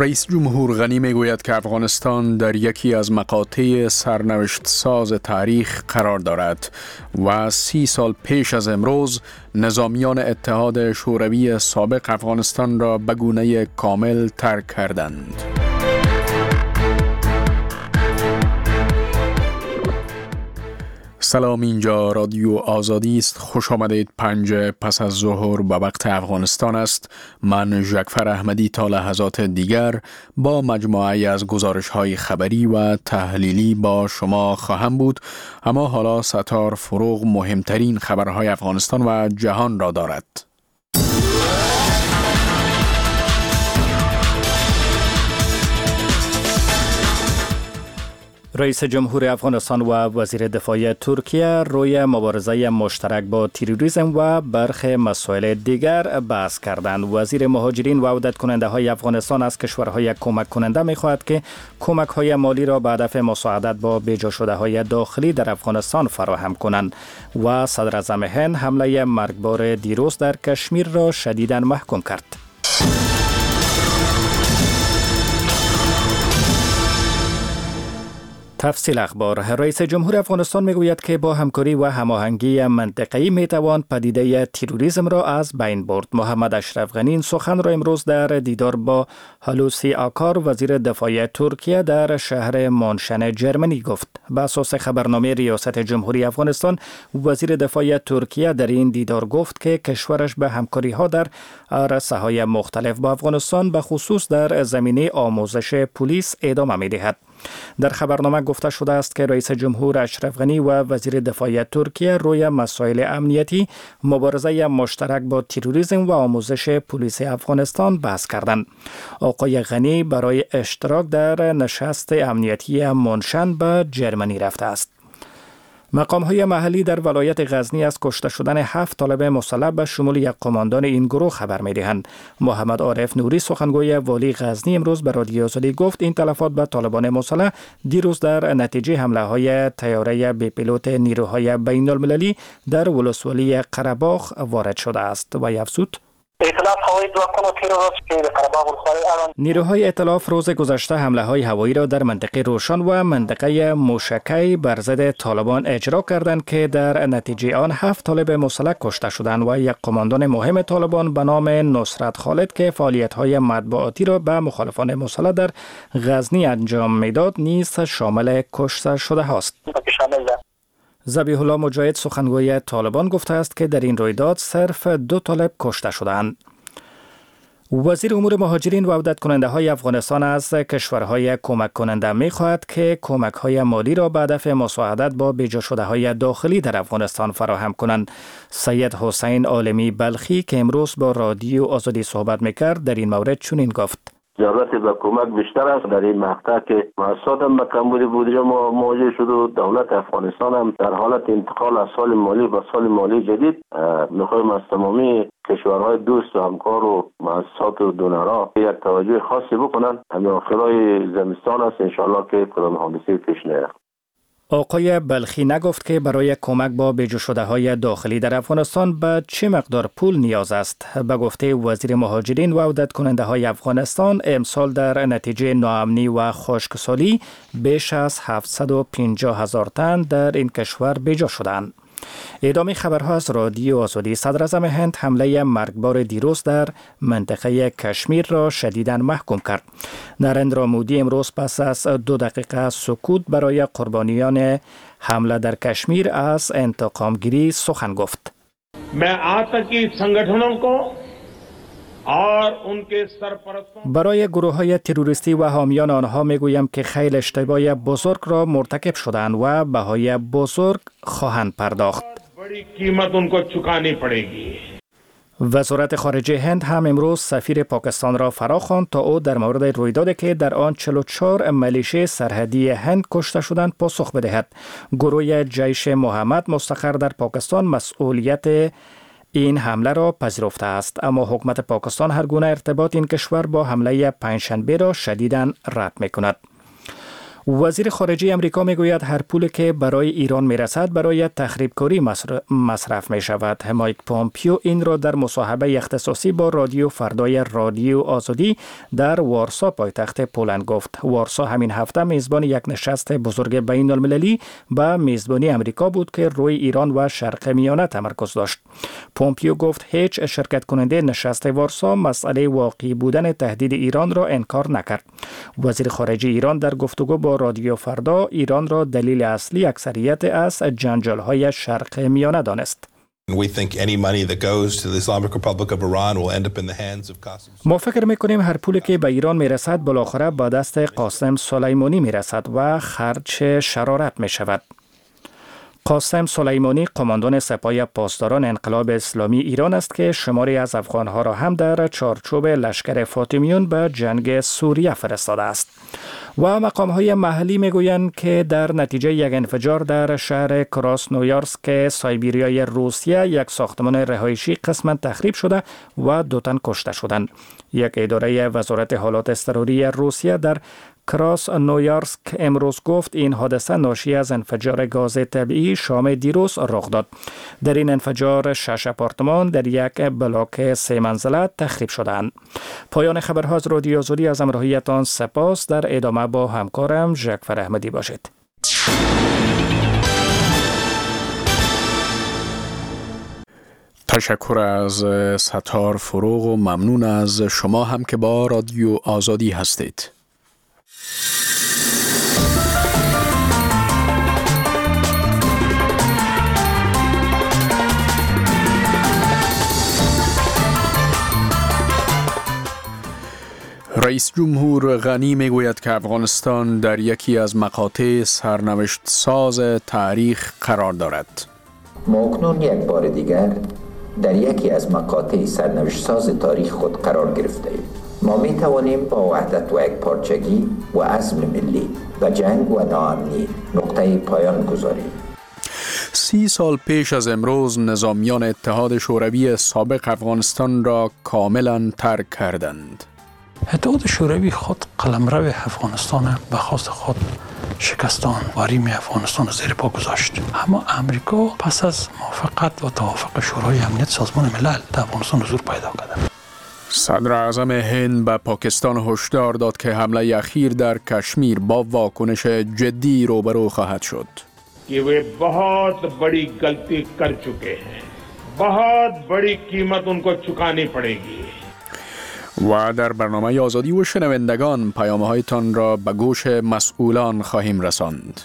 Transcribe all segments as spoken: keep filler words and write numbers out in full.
رئیس جمهور غنی میگوید که افغانستان در یکی از مقاطع سرنوشت ساز تاریخ قرار دارد و سی سال پیش از امروز نظامیان اتحاد شوروی سابق افغانستان را به گونه کامل ترک کردند. سلام، اینجا رادیو آزادی است. خوش آمدید. پنج پس از ظهر به وقت افغانستان است. من ژکفر احمدی تا لحظات دیگر با مجموعه از گزارش‌های خبری و تحلیلی با شما خواهم بود. اما حالا ستار فروغ مهمترین خبرهای افغانستان و جهان را دارد. رئیس جمهور افغانستان و وزیر دفاع ترکیه روی مبارزه مشترک با تروریسم و برخی مسائل دیگر بحث کردند. وزیر مهاجرین و عودت کننده های افغانستان از کشورهای کمک کننده می خواهد که کمک های مالی را به هدف مساعدت با بیجا شده های داخلی در افغانستان فراهم کنند و صدر اعظم هند حمله مرگبار دیروز در کشمیر را شدیداً محکوم کرد. تفصیل اخبار. رئیس جمهور افغانستان میگوید که با همکاری و هماهنگی منطقه‌ای میتوان پدیده تروریسم را از بین برد. محمد اشرف غنی این سخن را امروز در دیدار با هلوسی آکار وزیر دفاع ترکیه در شهر مانشن جرمنی گفت. به اساس خبرنامه ریاست جمهوری افغانستان، وزیر دفاع ترکیه در این دیدار گفت که کشورش به همکاری ها در عرصه‌های مختلف با افغانستان به خصوص در زمینه آموزش پلیس ادامه می‌دهد. در خبرنامه گفته شده است که رئیس جمهور اشرف غنی و وزیر دفاع ترکیه روی مسائل امنیتی، مبارزه مشترک با تروریسم و آموزش پلیس افغانستان بحث کردند. آقای غنی برای اشتراک در نشست امنیتی مونشن به جرمنی رفته است. مقام‌های محلی در ولایت غزنی از کشته شدن هفت طالب مسلح به شمول یک قماندان این گروه خبر می‌دهند. محمد عارف نوری سخنگوی والی غزنی امروز به رادیو آزادی گفت این تلفات به طالبان مسلح دیروز در نتیجه حمله‌های طیاره بی پیلوت نیروهای بین‌المللی در ولسوالی قره‌باغ وارد شده است و افزود نیروهای ائتلاف روز گذشته حمله های هوایی را در منطقه روشن و منطقه موشکی بر ضد طالبان اجرا کردند که در نتیجه آن هفت طالب مسلح کشته شدند و یک قماندان مهم طالبان به نام نصرت خالد که فعالیت های مطبوعاتی را به مخالفان مسلح در غزنی انجام میداد نیز شامل کشته شده است. ذبیح الله مجاهد سخنگوی طالبان گفته است که در این رویداد صرف دو طالب کشته شدند. وزیر امور مهاجرین و عودت کننده های افغانستان از کشورهای کمک کننده می خواهد که کمک های مالی را به هدف مساعدت با بیجا شده های داخلی در افغانستان فراهم کنند. سید حسین عالمی بلخی که امروز با رادیو آزادی صحبت میکرد در این مورد چنین گفت: ضرورت به کمک بیشتر است در این مقطع که مؤسسات هم به کمبود بودجه مواجه شده و دولت افغانستان هم در حالت انتقال از سال مالی به سال مالی جدید میخوایم از تمامی کشورهای دوست و همکار و مؤسسات و دونرها یک توجه خاصی بکنن. همین آخرای زمستان است انشالله که کدام حادثه پیش نیاد. آقای بلخی نگفت که برای کمک با بیجا شده های داخلی در افغانستان به چه مقدار پول نیاز است. به گفته وزیر مهاجرین و عودت کننده های افغانستان، امسال در نتیجه ناامنی و خشکسالی بیش از هفتصد و پنجاه هزار تن در این کشور بیجا شدند. ادامه خبرها از رادیو آزادی. صدر اعظم هند حمله مرگبار دیروز در منطقه کشمیر را شدیداً محکوم کرد. نریندرا مودی امروز پس از دو دقیقه سکوت برای قربانیان حمله در کشمیر از انتقام گیری سخن گفت. من آتنکی संगठनों को برای گروه های تروریستی و حامیان آنها میگویم که خیلی اشتباه بزرگ را مرتکب شدند و بهای بزرگ خواهند پرداخت. وزارت خارجه هند هم امروز سفیر پاکستان را فرا خواند تا او در مورد رویدادی که در آن چهل و چهار میلیشه سرحدی هند کشته شدند پاسخ بدهد. گروه جیش محمد مستقر در پاکستان مسئولیت این حمله را پذیرفته است، اما حکومت پاکستان هر گونه ارتباط این کشور با حمله پنجشنبه را شدیداً رد می‌کند. وزیر خارجه امریکا میگوید هر پولی که برای ایران میرسد برای تخریبکاری مصرف می شود. مایک پومپیو این را در مصاحبه اختصاصی با رادیو فردای رادیو آزادی در وارسا پایتخت پولند گفت. وارسا همین هفته میزبان یک نشست بزرگ بین المللی به میزبانی امریکا بود که روی ایران و شرق میانه تمرکز داشت. پومپیو گفت هیچ شرکت کننده نشست وارسا مسئله واقعی بودن تهدید ایران را انکار نکرد. وزیر خارجه ایران در گفتگو با رادیو فردا ایران را دلیل اصلی اکثریت از جنجال‌های شرق میانه دانست. ما فکر میکنیم هر پولی که به ایران میرسد بالاخره به دست قاسم سلیمانی میرسد و خرج شرارت میشود. قاسم سلیمانی قماندان سپاه پاسداران انقلاب اسلامی ایران است که شماری از افغانها را هم در چارچوب لشکر فاطمیون به جنگ سوریه فرستاده است. و مقام‌های محلی میگویند که در نتیجه یک انفجار در شهر کراسنویارسک سایبیریای روسیه یک ساختمان رهایشی قسماً تخریب شده و دو تن کشته شدند. یک اداره وزارت حالات اضطراری روسیه در کراسنویارسک امروز گفت این حادثه ناشی از انفجار گاز طبیعی شام دیروز رخ داد. در این انفجار شش آپارتمان در یک بلاک سه منزله تخریب شدند. پایان خبرها از رادیو آزادی، از همراهیتان سپاس. در ادامه با همکارم ژکفر احمدی باشید. تشکر از ستار فروغ و ممنون از شما هم که با رادیو آزادی هستید. رئیس جمهور غنی میگوید که افغانستان در یکی از مقاطع سرنوشت ساز تاریخ قرار دارد. ما اکنون یک بار دیگر در یکی از مقاطع سرنوشت ساز تاریخ خود قرار گرفته ایم. ما می توانیم با وحدت و یکپارچگی و عزم ملی و جنگ و ناامنی نقطه پایان گذاریم. سی سال پیش از امروز نظامیان اتحاد شوروی سابق افغانستان را کاملا ترک کردند. اتحاد شوروی خود قلمرو افغانستان به خواست خود شکستان و ریم افغانستان زیر پا گذاشت. اما امریکا پس از موافقت و توافق شورای امنیت سازمان ملل در افغانستان حضور پیدا کرد. صدر اعظم هند به پاکستان هشدار داد که حمله اخیر در کشمیر با واکنش جدی روبرو خواهد شد. कि वे बहुत बड़ी गलती कर चुके हैं, बहुत बड़ी कीमत उनको चुकानी पड़ेगी. و در برنامه آزادی و شنوندگان پیام‌هایتان را به گوش مسئولان خواهیم رساند.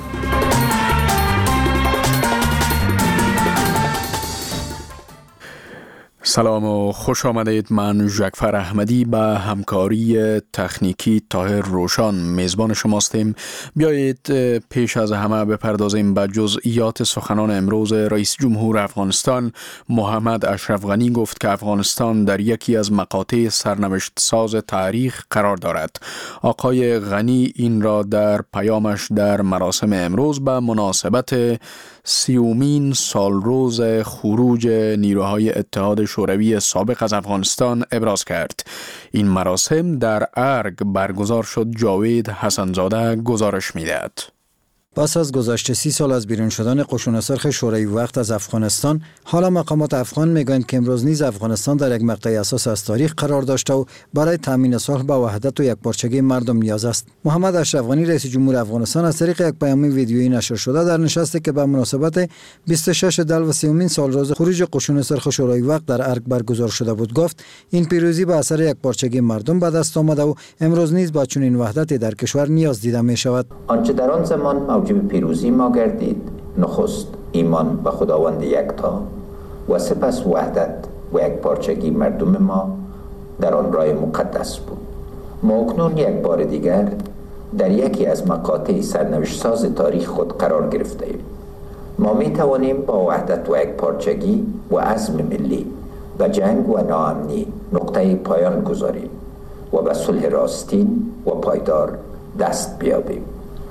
سلام و خوش آمدید. من ژکفر احمدی به همکاری تکنیکی طاهر روشان میزبان شماستیم. بیایید پیش از همه بپردازیم به جزئیات سخنان امروز رئیس جمهور افغانستان. محمد اشرف غنی گفت که افغانستان در یکی از مقاطع سرنوشت ساز تاریخ قرار دارد. آقای غنی این را در پیامش در مراسم امروز به مناسبت سیومین سالروز خروج نیروهای اتحاد شوروی سابق از افغانستان ابراز کرد. این مراسم در ارگ برگزار شد. جاوید حسنزاده گزارش می‌دهد. پس از گذشت سی سال از بیرون شدن قشون سرخ شوروی وقت از افغانستان، حالا مقامات افغان میگویند که امروز نیز افغانستان در یک مقطع اساس از تاریخ قرار داشته و برای تامین صلح به وحدت و یکپارچگی مردم نیاز است. محمد اشرف غنی رئیس جمهور افغانستان از طریق یک پیام ویدیویی نشر شده در نشستی که به مناسبت بیست و شش دل و سیومین سالروز خروج قشون سرخ شوروی وقت در ارگ برگزار شده بود گفت این پیروزی به اثر یکپارچگی مردم به دست آمده و امروز نیز با چنین وحدتی در کشور نیاز دیده می شود. آنچه در آن زمان موجب پیروزی ما گردید، نخست ایمان به خداوند یکتا و سپس وحدت و یکپارچگی مردم ما در آن راه مقدس بود. ما اکنون یک بار دیگر در یکی از مقاطع سرنوشت ساز تاریخ خود قرار گرفته ایم. ما می توانیم با وحدت و یکپارچگی و عزم ملی و جنگ و ناامنی نقطه پایان گذاریم و به صلح راستین و پایدار دست بیابیم.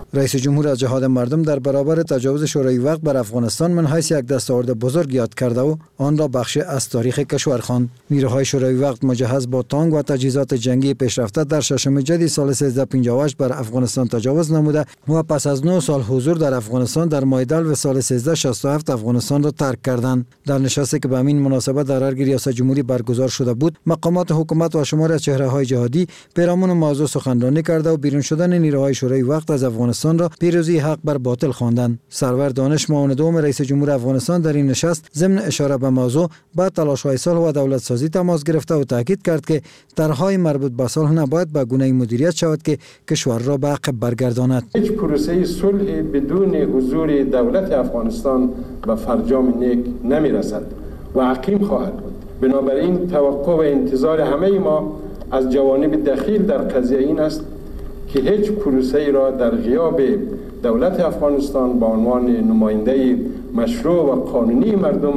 رئیس جمهور از جهاد مردم در برابر تجاوز شوروی وقت بر افغانستان من حیث یک دستاورد بزرگ یاد کرده و آن را بخشی از تاریخ کشور خواند. نیروهای شوروی وقت مجهز با تانک و تجهیزات جنگی پیشرفته در ششم جدی سال سیزده پنجاه و هشت بر افغانستان تجاوز نموده و پس از نه سال حضور در افغانستان در مایدل و سال سیزده شصت و هفت افغانستان را ترک کردند. در نشستی که به همین مناسبت در ارگ ریاست جمهوری برگزار شده بود، مقامات حکومت و شماری از چهره‌های جهادی پیرامون موضوع سخنرانی کرده و بیرون شدن نیروهای شوروی وقت از افغانستان را پیروزی حق بر باطل خواندند. سرور دانش معاون دوم رئیس جمهور افغانستان در این نشست ضمن اشاره به موضوع با تلاش‌های صلح و دولت سازی تماس گرفته و تاکید کرد که طرح‌های مربوط به صلح نباید به گونه مدیریت شود که کشور را به عقب برگرداند. هیچ پروسه صلح بدون حضور دولت افغانستان به فرجام نیک نمی‌رسد و عقیم خواهد بود. بنابراین توقع و انتظار همه ما از جوانب دخیل در قضیه این است که هیچ پروسه‌ای را در غیاب دولت افغانستان به عنوان نماینده مشروع و قانونی مردم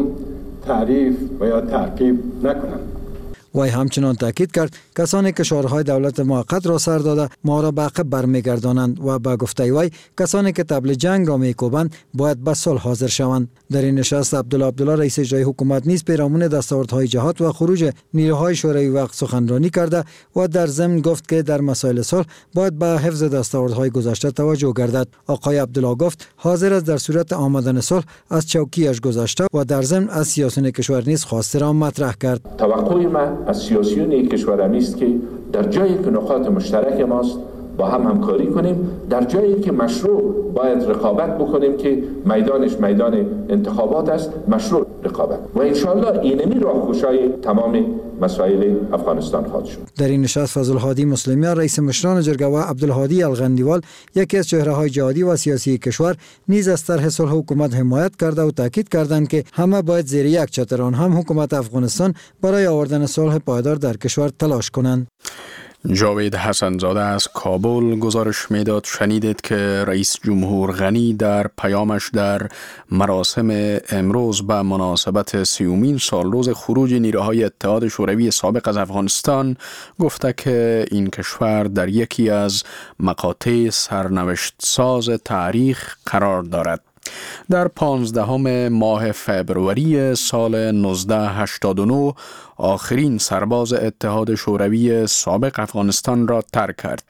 تعریف و یا تعقیب نکنند. وی همچنان تاکید کرد کسانی که شعارهای دولت موقت را سر داده ما را به عقب برمیگردانند و به گفته وی کسانی که طبل جنگ را میکوبند باید به صلح حاضر شوند. در این نشست عبدالله عبدالله رئیس اجرایی حکومت نیز پیرامون دستاوردهای جهاد و خروج نیروهای شوروی وقت سخنرانی کرده و در ضمن گفت که در مسائل صلح باید به حفظ دستاوردهای گذشته توجه گردد. آقای عبدالله گفت حاضر است در صورت آمدن صلح از چوکیش گذشته و در ضمن از سیاسیون کشور نیز خواسته را مطرح کرد. توقع من از سیاسیون کشور است که در جایی که نقاط مشترک ماست با هم همکاری کنیم، در جایی که مشروع باید رقابت بکنیم که میدانش میدان انتخابات است، مشروع رقابت و انشاءالله اینمی راهگشای تمام مسائل افغانستان خواهد شد. در این نشست فضل الهادی مسلمیان رئیس مشران جرگه و عبدالهادی الغندیوال یکی از چهره‌های جهادی و سیاسی کشور نیز از طرح صلح حکومت حمایت کرده و تاکید کردند که همه باید زیر یک چتر آن هم حکومت افغانستان برای آوردن صلح پایدار در کشور تلاش کنند. جاوید حسنزاده از کابل گزارش میداد. شنیدید که رئیس جمهور غنی در پیامش در مراسم امروز به مناسبت سیومین سالروز خروج نیروهای اتحاد شوروی سابق از افغانستان گفته که این کشور در یکی از مقاطع سرنوشت ساز تاریخ قرار دارد. در پانزدهم ماه فبروری سال نوزده هشتاد و نه آخرین سرباز اتحاد شوروی سابق افغانستان را ترک کرد.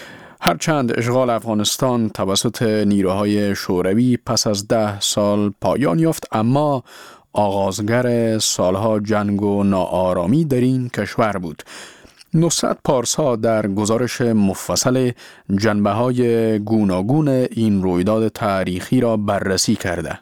هرچند اشغال افغانستان توسط نیروهای شوروی پس از ده سال پایان یافت، اما آغازگر سالها جنگ و ناآرامی در این کشور بود. نصرت پارسا در گزارش مفصل جنبه‌های گوناگون این رویداد تاریخی را بررسی کرده.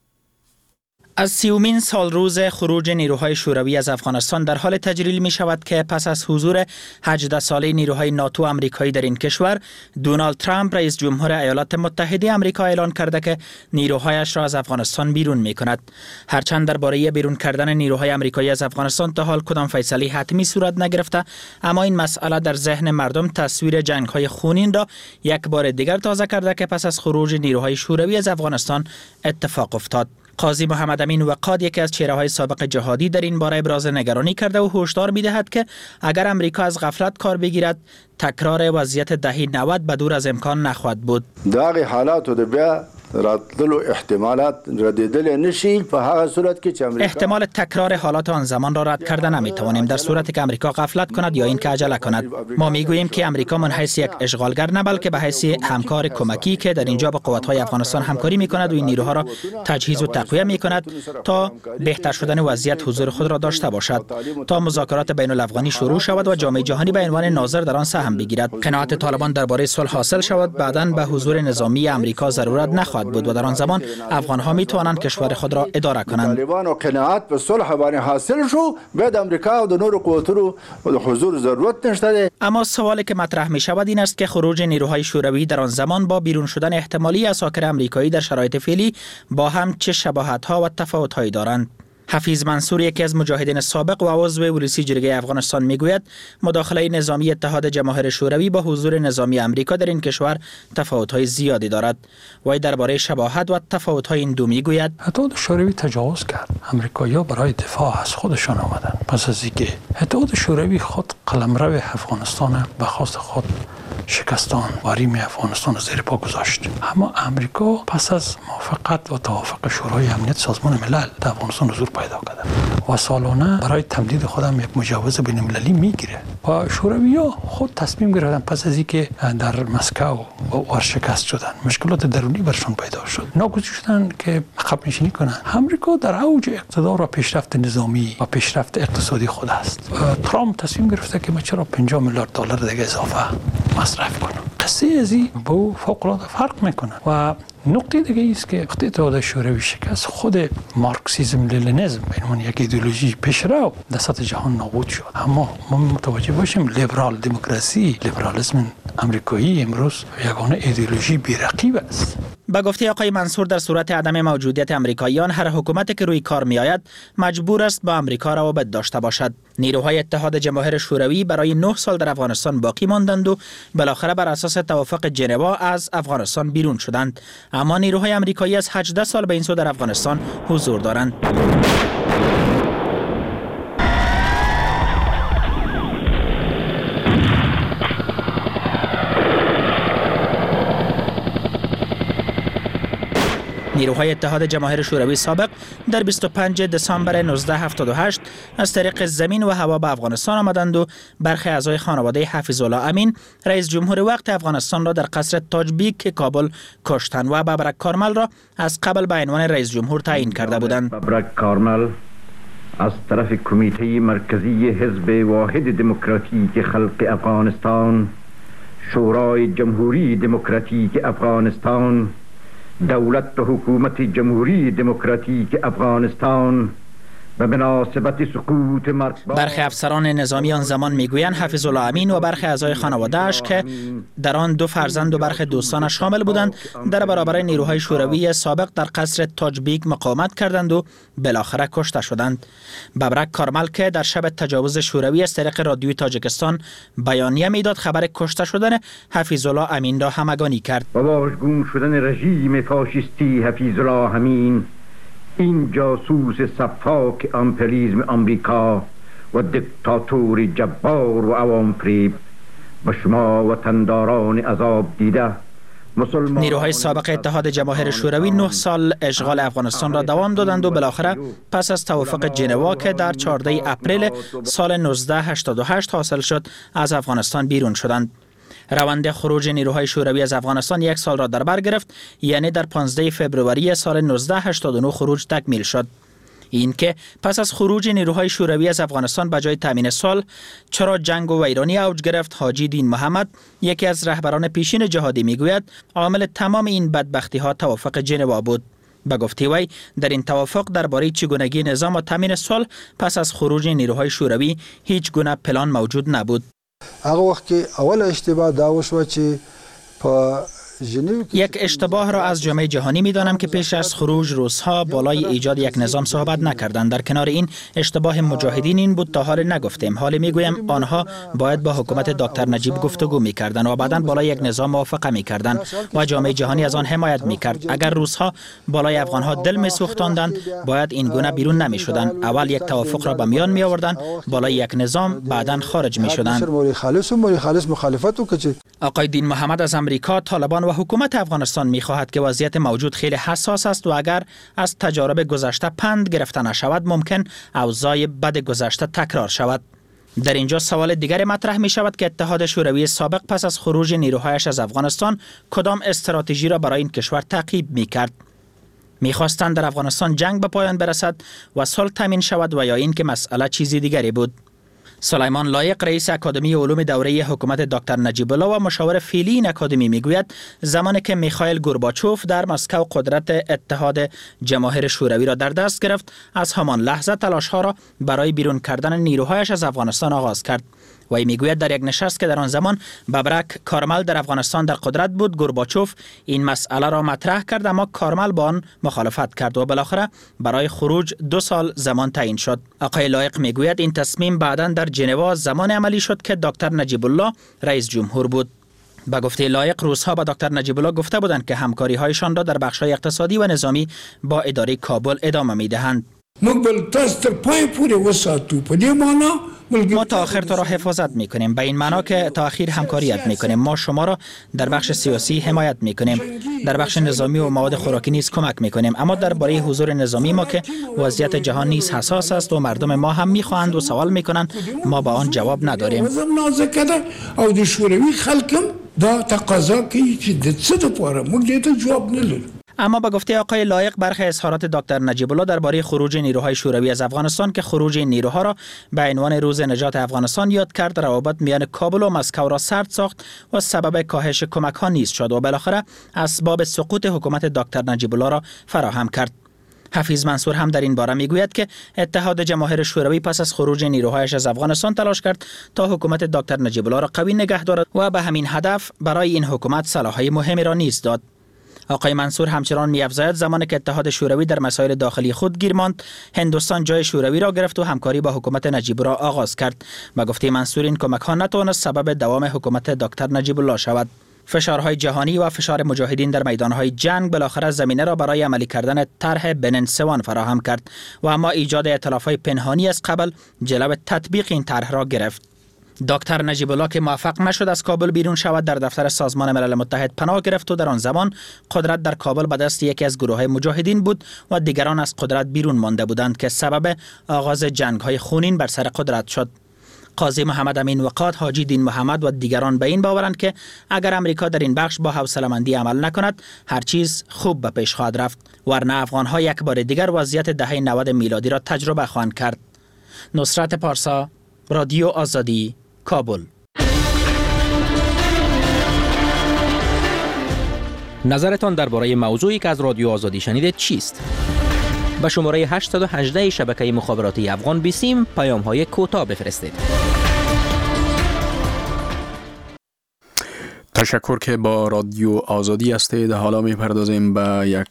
از سیومین سال روز خروج نیروهای شوروی از افغانستان در حال تجلیل می شود که پس از حضور هجده ساله نیروهای ناتو آمریکایی در این کشور، دونالد ترامپ رئیس جمهور ایالات متحده آمریکا اعلان کرده که نیروهایش را از افغانستان بیرون می کند. هرچند درباره بیرون کردن نیروهای آمریکایی از افغانستان تا حال کدام فیصله حتمی صورت نگرفته، اما این مسئله در ذهن مردم تصویر جنگ‌های خونین را یک بار دیگر تازه کرده که پس از خروج نیروهای شوروی از افغانستان اتفاق افتاد. قاضی محمد امین وقاد یکی از چهره‌های سابق جهادی در این باره ابراز نگرانی کرده و هشدار می‌دهد که اگر امریکا از غفلت کار بگیرد، تکرار وضعیت دهه نود به دور از امکان نخواهد بود. داغ حالاتو د بیا راتلو احتمالات ردیدل نشی په هغه صورت کې چې امریکا احتمال تکرار حالات آن زمان را رد کرده نمی‌توانیم در صورتی که امریکا غفلت کند یا اینکه عجله کند. ما میگوییم که امریکا من حیث یک اشغالگر نه بلکه به حیث همکار کمکی که در اینجا با قوات‌های افغانستان همکاری می‌کند و این نیروها را تجهیز و تقویه می‌کند تا بهتر شدن وضعیت حضور خود را داشته باشد، تا مذاکرات بین الافغانی شروع شود و جامعه جهانی به عنوان ناظر در آن سهم بگیرد. قناعت طالبان درباره صلح حاصل شود، بعداً به حضور نظامی امریکا ضرورت نخواهد بود و در آن زمان افغان‌ها می‌توانند کشور خود را اداره کنند. طالبان و قناعت به صلح باندې حاصل شو، بعد امریکا و د نورو قوتونو حضور ضرورت نشته. اما سوالی که مطرح می‌شود این است که خروج نیروهای شوروی در آن زمان با بیرون شدن احتمالی اساکر امریکایی در شرایط فعلی با هم چه شباهت‌ها و تفاوت‌هایی دارند. حفیظ منصور یکی از مجاهدین سابق و عضو ولسی جرگه افغانستان میگوید مداخله نظامی اتحاد جماهیر شوروی با حضور نظامی امریکا در این کشور تفاوت‌های زیادی دارد. وی درباره شباهت و تفاوت‌های این دو میگوید اتحاد شوروی تجاوز کرد، امریکایی‌ها برای دفاع از خودشان آمدند. پس از اینکه اتحاد شوروی خود قلمرو افغانستان به خواست خود شکستان و حریم افغانستان زیر پا گذاشت. اما امریکا پس از موافقت و توافق شورای امنیت سازمان ملل در افغانستان حضور پیدا کرده و سالانه برای تمدید خودم یک مجوز بین المللی میگیره و شوروی‌ها خود تصمیم گرفتن پس از اینکه در مسکو ورشکست شدن، مشکلات درونی برشون پیدا شد، ناگزیر شدن که عقب نشینی کنن. امریکا در اوج اقتدار و پیشرفت نظامی و پیشرفت اقتصادی خود است. ترامپ تصمیم گرفته که ما چرا پنجاه میلیارد دلار دیگه اضافه مصرف کنم. قصه ازی با او فوق العاده فرق میکنه. و نقطه دیگه است که وقتی اتحاد شوروی شکست، خود مارکسیسم لنینیسم به عنوان یک ایدئولوژی پیشرو در سطح جهان نابود شد. اما ما متوجه باشیم لیبرال دموکراسی، لیبرالیسم امریکایی امروز یگانه ایدئولوژی بی‌رقیب است. به گفته آقای منصور، در صورت عدم موجودیت امریکاییان، هر حکومتی که روی کار می آید مجبور است با امریکا روابط داشته باشد. نیروهای اتحاد جماهیر شوروی برای نه سال در افغانستان باقی ماندند و بالاخره بر اساس توافق ژنوا از افغانستان بیرون شدند. اما نیروهای امریکایی از هجده سال به این سو در افغانستان حضور دارند. نیروهای اتحاد جماهیر شوروی سابق در بیست و پنجم دسامبر نوزده هفتاد و هشت از طریق زمین و هوا به افغانستان آمدند و برخی اعضای خانواده حفیظ الله امین رئیس جمهور وقت افغانستان را در قصر تاج بیگ کابل کشتند و ببرک کارمل را از قبل به عنوان رئیس جمهور تعیین کرده بودند. ببرک کارمل از طرف کمیته مرکزی حزب واحد دموکراتیک خلق افغانستان، شورای جمهوری دموکراتیک افغانستان، دولت و حکومت جمهوری دموکراتیک افغانستان به مناسبت سقوط مرکبات. برخی افسران نظامی آن زمان میگویند حفیظ الله امین و برخی اعضای خانواده‌اش که در آن دو فرزند و برخی دوستانش شامل بودند، در برابر نیروهای شوروی سابق در قصر تاج بیگ مقاومت کردند و بالاخره کشته شدند. ببرک کارمل که در شب تجاوز شوروی از طریق رادیوی تاجیکستان بیانیه میداد، خبر کشته شدن حفیظ الله امین را همگانی کرد. با واژگون شدن رژیم فاشیستی حفیظ الله امین، این جاسوس صفاک امپریالیسم آمریکا و دیکتاتور جبار و عوام فریب، به شما وطنداران عذاب دیده نیروهای سابق اتحاد جماهیر شوروی نه سال اشغال افغانستان را دوام دادند و بالاخره پس از توافق ژنوا که در چهاردهم اپریل سال نوزده هشتاد و هشت حاصل شد، از افغانستان بیرون شدند. روند خروج نیروهای شوروی از افغانستان یک سال را در بر گرفت، یعنی در پانزدهم فوریه سال نوزده هشتاد و نه خروج تکمیل شد. این که پس از خروج نیروهای شوروی از افغانستان به جای تامین صلح چرا جنگ و ویرانی اوج گرفت، حاجی دین محمد، یکی از رهبران پیشین جهادی، میگوید عامل تمام این بدبختی ها توافق ژنوا بود. به گفته وی در این توافق درباره چگونگی نظام و تامین صلح پس از خروج نیروهای شوروی هیچ گونه پلان موجود نبود. هغه وخت کې اول اشتباه دا وشو چې په یک اشتباه را از جامعه جهانی می‌دانم که پیش از خروج روس‌ها بالای ایجاد یک نظام صحبت نکردند. در کنار این اشتباه مجاهدین این بود تا حال نگفتیم. حال میگویم آنها باید با حکومت دکتر نجیب گفتگو می‌کردند و بعداً بالای یک نظام موافقه می‌کردند و جامعه جهانی از آن حمایت می‌کرد. اگر روس‌ها بالای افغان‌ها دل می‌سوختاندند، باید این گونه بیرون نمی‌شدند. اول یک توافق را به میان می‌آوردند، بالای یک نظام، بعداً خارج می‌شدند. آقای دین محمد از امریکا، طالبان و حکومت افغانستان می‌خواهد که وضعیت موجود خیلی حساس است و اگر از تجارب گذشته پند گرفته نشود، ممکن اوضاع بد گذشته تکرار شود. در اینجا سوال دیگری مطرح می شود که اتحاد شوروی سابق پس از خروج نیروهایش از افغانستان کدام استراتژی را برای این کشور تعقیب می کرد؟ می خواستند در افغانستان جنگ به پایان برسد و صلح تامین شود و یا این که مسئله چیزی دیگری بود؟ سلیمان لایق، رئیس اکادمی علوم دوره حکومت دکتر نجیب الله و مشاور فعلی این اکادمی، میگوید زمانی که میخائیل گورباچوف در مسکو قدرت اتحاد جماهیر شوروی را در دست گرفت، از همان لحظه تلاش‌ها را برای بیرون کردن نیروهایش از افغانستان آغاز کرد. وی میگوید در یک نشست که در آن زمان ببرک کارمل در افغانستان در قدرت بود، گورباچوف این مسئله را مطرح کرد، اما کارمل با آن مخالفت کرد و بالاخره برای خروج دو سال زمان تعیین شد. آقای لایق میگوید این تصمیم بعداً در ژنوا زمان عملی شد که دکتر نجیب الله رئیس جمهور بود. با گفته لایق، روس‌ها با دکتر نجیب الله گفته بودند که همکاری‌هایشان را در بخش‌های اقتصادی و نظامی با اداره کابل ادامه می‌دهند. ما تا آخر تو را حفاظت میکنیم، به این معنا که تا آخر همکاریت میکنیم. ما شما را در بخش سیاسی حمایت میکنیم، در بخش نظامی و مواد خوراکی نیز کمک میکنیم، اما درباره حضور نظامی ما که وضعیت جهان نیز حساس است و مردم ما هم میخواهند و سوال میکنند، ما با آن جواب نداریم. او د شوروي خلکم دا تقاضا کوي چې د څه دپاره موږ دې ته جواب نه لرو. اما به گفته آقای لایق، برخی اظهارات دکتر نجیب الله درباره خروج نیروهای شوروی از افغانستان که خروج این نیروها را به عنوان روز نجات افغانستان یاد کرد، روابط میان کابل و مسکو را سرد ساخت و سبب کاهش کمک ها نیز شد و بالاخره اسباب سقوط حکومت دکتر نجیب الله را فراهم کرد. حفیظ منصور هم در این باره میگوید که اتحاد جماهیر شوروی پس از خروج نیروهایش از افغانستان تلاش کرد تا حکومت دکتر نجیب الله را قوی نگه دارد و به همین هدف برای این حکومت سلاح‌های مهمی را نیز داد. آقای منصور همچنان می‌افزاید زمانی که اتحاد شوروی در مسائل داخلی خود گیر ماند، هندوستان جای شوروی را گرفت و همکاری با حکومت نجیب را آغاز کرد. به گفته منصور این کمک ها نتوانست سبب دوام حکومت دکتر نجیب الله شود. فشارهای جهانی و فشار مجاهدین در میدانهای جنگ بالاخره زمینه را برای عملی کردن طرح بنن سوان فراهم کرد و اما ایجاد ائتلاف‌های پنهانی از قبل جلو تطبیق این طرح را گرفت. دکتر نجیب الله که موفق نشد از کابل بیرون شود، در دفتر سازمان ملل متحد پناه گرفت و در آن زمان قدرت در کابل به دست یکی از گروه‌های مجاهدین بود و دیگران از قدرت بیرون مانده بودند که سبب آغاز جنگ‌های خونین بر سر قدرت شد. قاضی محمد امین وقات، حاجی دین محمد و دیگران به این باورند که اگر امریکا در این بخش با حوصله‌مندی عمل نکند، هر چیز خوب به پیش خواهد رفت، ورنه افغان‌ها یک بار دیگر وضعیت دهه نود میلادی را تجربه خواهند کرد. نصرت پارسا، رادیو آزادی، کابل. نظرتان درباره موضوعی که از رادیو آزادی شنیدید چیست؟ به شماره هشت یک هشت شبکه مخابراتی افغان بیسیم پیام های کوتاه بفرستید. تشکر که با رادیو آزادی هستید. حالا میپردازیم به یک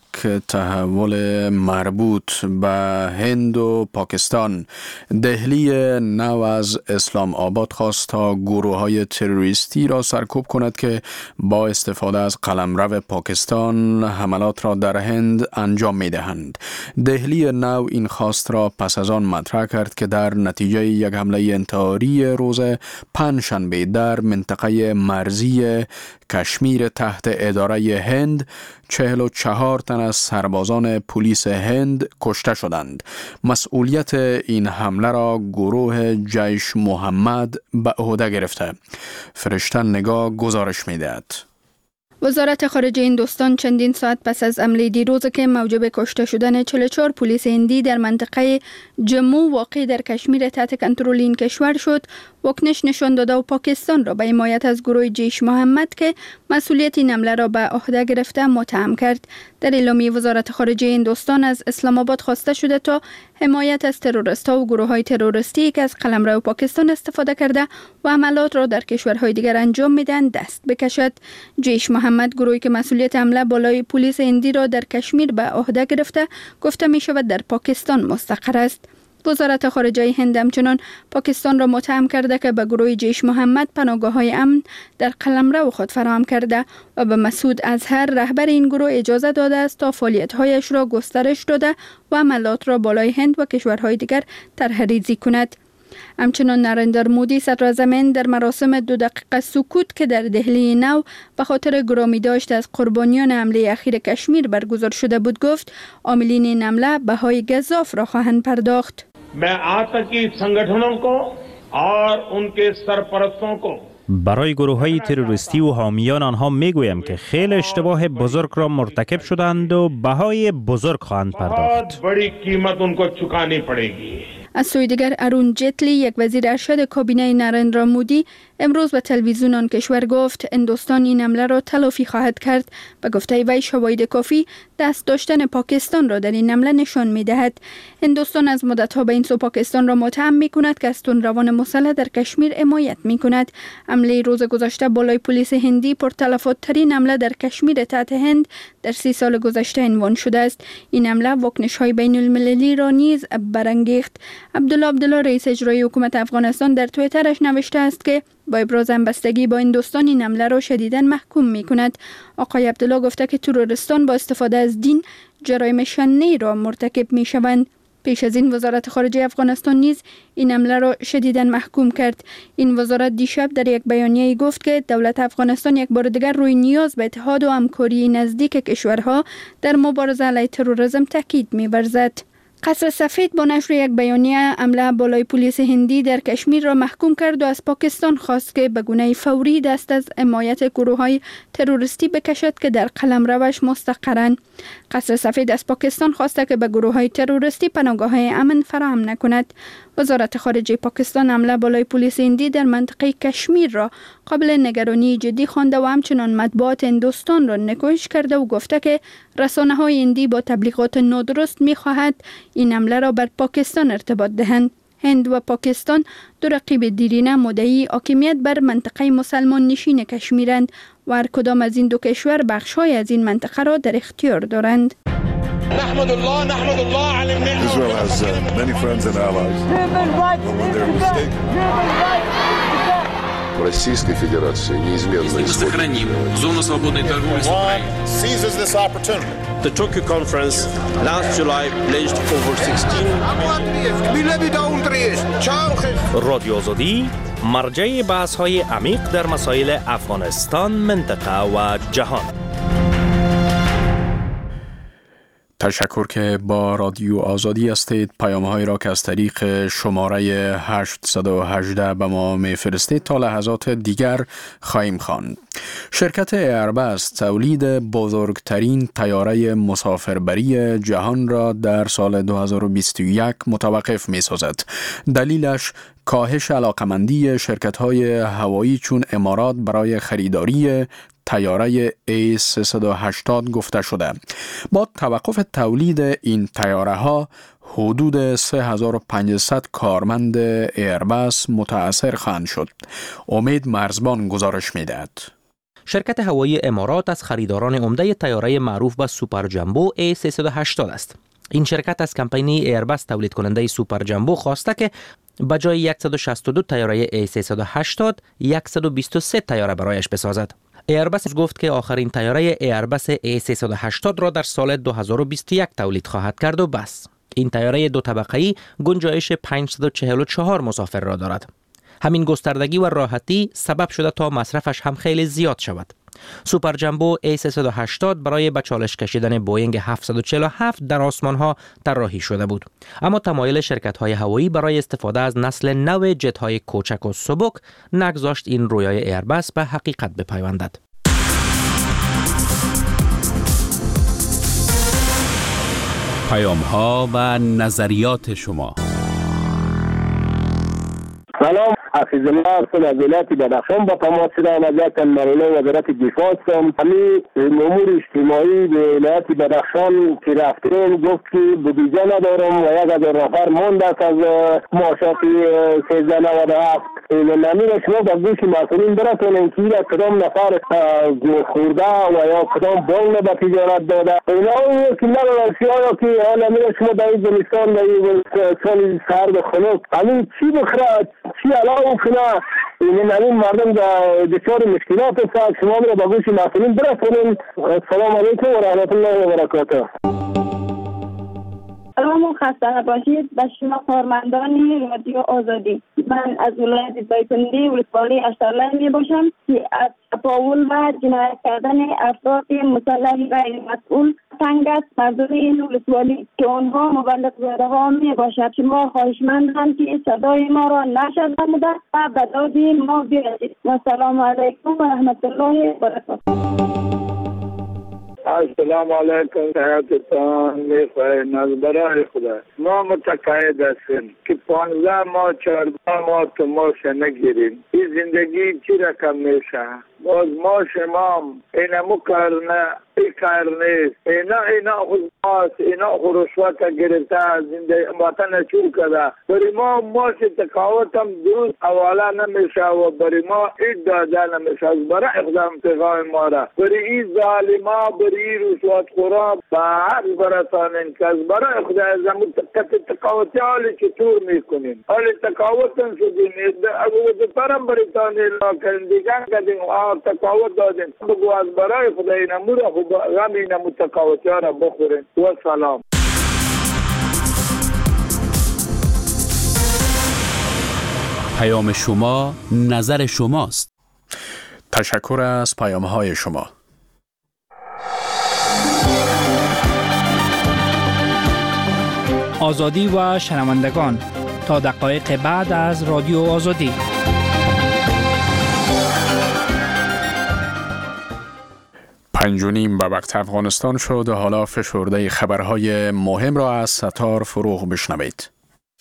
تحول مربوط به هند و پاکستان. دهلی نو از اسلام آباد خواست تا گروه های تروریستی را سرکوب کند که با استفاده از قلمرو پاکستان حملات را در هند انجام میدهند. دهلی نو این خواست را پس از آن مطرح کرد که در نتیجه یک حمله انتحاری روز پنجشنبه در منطقه مرزی کشمیر تحت اداره هند چهل و چهار تن از سربازان پلیس هند کشته شدند. مسئولیت این حمله را گروه جیش محمد به عهده گرفته. فرشته نگاه گزارش می‌دهد. وزارت خارجه هندوستان چندین ساعت پس از حمله دیروز که موجب کشته شدن چهل و چهار پلیس هندی در منطقه جمو واقع در کشمیر تحت کنترل این کشور شد، واکنش نشان داده و پاکستان را به حمایت از گروه جیش محمد که مسئولیت این حمله را به عهده گرفته متهم کرد. در اعلامیه وزارت خارجه هندوستان از اسلام آباد خواسته شده تا حمایت از تروریست‌ها و گروه‌های تروریستی که از قلمرو پاکستان استفاده کرده و حملات را در کشورهای دیگر انجام میدهند دست بکشد. جیش محمد، گروهی که مسئولیت حمله بالای پلیس هندی را در کشمیر به عهده گرفته، گفته می شود در پاکستان مستقر است. وزارت خارجه هند همچنان پاکستان را متهم کرده که به گروه جیش محمد پناهگاه‌های امن در قلمرو خود فراهم کرده و به مسعود اظهر رهبر این گروه اجازه داده است تا فعالیت‌هایش را گسترش داده و عملات را بالای هند و کشورهای دیگر طرح‌ریزی کند. همچنان نریندر مودی صدراعظم هند در مراسم دو دقیقه سکوت که در دهلی نو به خاطر گرامی داشت از قربانیان حمله اخیر کشمیر برگزار شده بود گفت عاملین این حمله بهای گزاف را خواهند پرداخت. मैं आतंकी संगठनों को और उनके सरपरस्तों को برای گروه های تروریستی و حامیان آنها میگویم که خیلی اشتباه بزرگ را مرتکب شدند و بهای بزرگ خواهند پرداخت. बड़ी कीमत उनको चुकानी पड़ेगी. از سوی دیگر ارون جیتلی، یک وزیر ارشد کابینه نریندرا مودی، امروز به تلویزیون آن کشور گفت هندوستان این حمله را تلافی خواهد کرد. به گفته وی شواهد کافی دست داشتن پاکستان را در این حمله نشان می‌دهد. هندوستان از مدت‌ها به این سو پاکستان را متهم می‌کند که از تندروان مسلح در کشمیر حمایت می‌کند. حمله روز گذشته بالای پلیس هندی پرتلفات‌ترین حمله در کشمیر تحت هند در سی سال گذشته عنوان شده است. این حمله واکنش‌های بین‌المللی را نیز برانگیخت. عبدالله عبدالله رئیس اجرایی حکومت افغانستان در توییترش نوشته است که با ابراز همبستگی با هندوستان این حمله را شدیداً محکوم می‌کند. آقای عبدالله گفته که تروریستان با استفاده از دین جرایم شنیع را مرتکب می‌شوند. پیش از این وزارت خارجه افغانستان نیز این حمله را شدیداً محکوم کرد. این وزارت دیشب در یک بیانیه گفت که دولت افغانستان یک بار دیگر روی نیاز به اتحاد و همکاری نزدیک کشورها در مبارزه علیه تروریسم تاکید می‌ورزد. قصر سفید با نشر یک بیانیه حمله بالای پلیس هندی در کشمیر را محکوم کرد و از پاکستان خواست که به گونه فوری دست از حمایت گروه‌های تروریستی بکشد که در قلمروش مستقرند. قصر سفید از پاکستان خواسته که به گروه‌های تروریستی پناهگاه‌های امن فراهم نکند. وزارت خارجه پاکستان حمله بالای پلیس هندی در منطقه کشمیر را قابل نگرانی جدی خوانده و همچنان مطبوعات هندوستان را نکوهش کرده و گفته که رسانه‌های هندی با تبلیغات نادرست می‌خواهد این حمله را بر پاکستان ارتباط دهند. هند و پاکستان دو رقیب دیرینه مدعی حاکمیت بر منطقه مسلمان نشین کشمیرند و هر کدام از این دو کشور بخش‌های از این منطقه را در اختیار دارند. نحمد الله نحمد الله على النعمة. Israel has uh, many friends and allies. But when they're mistaken. Российской Федерации неизменно сохраним зону свободной торговли с Украиной. Seizes this opportunity. The Tokyo conference last July pledged over sixteen. رادیو آزادی مرجع بحث‌های عمیق در مسائل افغانستان، منطقه و جهان. تشکر که با رادیو آزادی هستید. پیام‌های را که از طریق شماره هشت یک هشت به ما می‌فرستید تا لحظات دیگر خواهیم خواند. شرکت ایرباس تولید بزرگترین طیاره مسافربری جهان را در سال دو هزار و بیست و یک متوقف می‌سازد. دلیلش کاهش علاقمندی شرکت‌های هوایی چون امارات برای خریداری طیاره ای سیصد و هشتاد گفته شده. با توقف تولید این طیاره ها حدود سه هزار و پانصد کارمند ایرباس متاثر خواهند شد. امید مرزبان گزارش می‌دهد. شرکت هوایی امارات از خریداران عمده طیاره معروف به سوپر جمبو ای سیصد و هشتاد است. این شرکت از کمپانی ایرباس تولید کننده سوپر جمبو خواسته که به جای صد و شصت و دو طیاره ای سیصد و هشتاد صد و بیست و سه طیاره برایش بسازد. ایرباس گفت که آخرین طیاره ایرباس ای سیصد و هشتاد را در سال دو هزار و بیست و یک تولید خواهد کرد و بس. این طیاره دو طبقه‌ای گنجایش پانصد و چهل و چهار مسافر را دارد. همین گستردگی و راحتی سبب شده تا مصرفش هم خیلی زیاد شود. سوپر جمبو ای سیصد و هشتاد برای به چالش کشیدن بوینگ هفتصد و چهل و هفت در آسمان‌ها طراحی شده بود، اما تمایل شرکت‌های هوایی برای استفاده از نسل نو جت‌های کوچک و سبک نگذاشت این رویای ایرباس به حقیقت بپیوندد. پیام‌ها و نظریات شما. سلام، حفیظ الله هستم از ولایت بدخشان با تماس شدم. وضعیت مرحله وزارت دفاع هستم. همین امور اجتماعی به ولایت بدخشان که رفتیم گفت که بودجه ندارم و یک هزار نفر مانده است از معاشات سیزده نود و هفت. نمیره شما با گوش مسئولین برسونین که ایره کدام نفر خورده و یا کدام بانگ به تجارت داده. اینا اون که نمیره یا که نمیره شما در این زمستان در این سال سرد خنک همین چی بخره چی علاقه کنه. این همین مردم دچار مشکلات است. شما رو با گوش مسئولین برسونین. السلام علیکم و رحمت الله و برکاته. سلام و خسته نباشید به شما کارمندان رادیو آزادی. من از ولایت دایکنی ولسوالی اشترلند می باشم که از تطاول و جنایت کردن افراد مسلح غیر مسئول تنگ است مردم این ولسوالی که آنها مبلغ زاده ها می باشد. شما خواهشمندم که صدای ما را نشر نموده و به داد ما برسید. و سلام علیکم و رحمت الله و برکاته. السلام علیکم. حیاتتان میخواهیم از برای خدا ما متقاعد هستیم که پانزده ماه چهارده ماه تو ماش نگیریم. این زندگی چی رقم میشه؟ باز ما شما اینمو کارنه ای کار نیست. اینا اینا خود ماست. اینا خود رشوت گرفته زنده وطن چور کرده. بری ما ماش تقاوت هم درست حواله نمیشه و بری ما اید داده نمیشه. از برای اقدام تقاوم ما را بری این ظالما بری این رشوت خورا به حق برسانین که از برای اقدام ازمون تقاوتی حالی چطور میکنین. حالی تقاوتن شدین اگه پرم بریتانی لاکن دیگن کدین تقاوت دادین. بگو از برای خدا اینمو را غم این متقاوتی ها را بخورین. و سلام. پیام شما نظر شماست. تشکر از پیام های شما. آزادی و شنوندگان، تا دقایق بعد از رادیو آزادی. پنج و نیم به وقت افغانستان شد و حالا فشرده خبرهای مهم را از ستار فروغ بشنوید.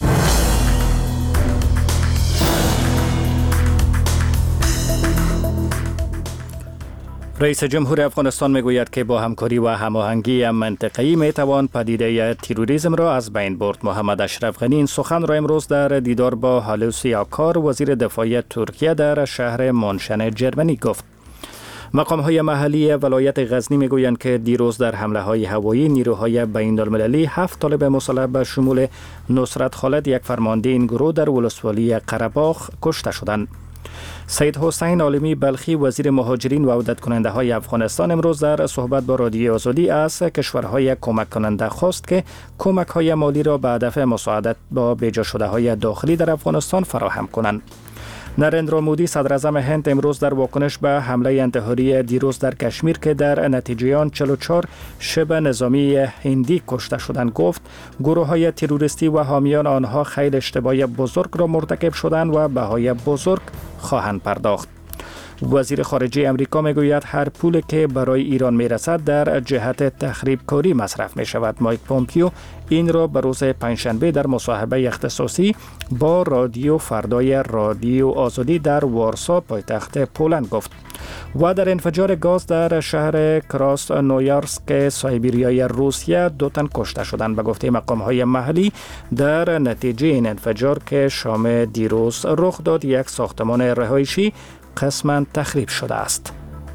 رئیس جمهور افغانستان میگوید که با همکاری و هماهنگی منطقه‌ای میتوان پدیده تروریسم را از بین برد. محمد اشرف غنی این سخن را امروز در دیدار با هالوسی آکار وزیر دفاع ترکیه در شهر مونشن جرمنی گفت. مقام های محلی ولایت غزنی میگویند که دیروز در حمله های هوایی نیروهای بین المللی هفت طالب مسلح به شمول نصرت خالد یک فرمانده این گروه در ولسوالی قره‌باغ کشته شدند. سید حسین عالمی بلخی وزیر مهاجرین و عودت کننده های افغانستان امروز در صحبت با رادیو آزادی از کشورهای کمک کننده خواست که کمک های مالی را به هدف مساعدت با بیجا شده های داخلی در افغانستان فراهم کنند. نریندرا مودی صدر اعظم هند امروز در واکنش به حمله انتحاری دیروز در کشمیر که در نتیجه آن چهل و چهار شبه نظامی هندی کشته شدند گفت گروه های تروریستی و حامیان آنها خیلی اشتباه بزرگ را مرتکب شدند و بهای بزرگ خواهند پرداخت. وزیر خارجه امریکا میگوید هر پولی که برای ایران میرسد در جهت تخریب کاری مصرف می شود. مایک پومپیو این را به روز پنجشنبه در مصاحبه اختصاصی با رادیو فردای رادیو آزادی در وارسا پایتخت پولند گفت. و در انفجار گاز در شهر کراس نویارسک سایبیریای روسیه دو تن کشته شدند. به گفته مقام های محلی در نتیجه این انفجار که شام دیروز رخ داد یک ساختمان رهایشی قسماً تخریب شده است.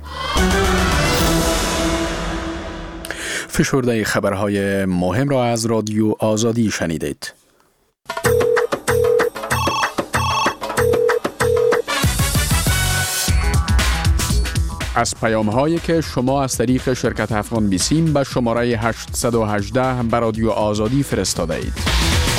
فشرده خبرهای مهم را از رادیو آزادی شنیدید. از پیام هایی که شما از طریق شرکت افغان بیسیم به شماره هشت یک هشت به رادیو آزادی فرستاده اید.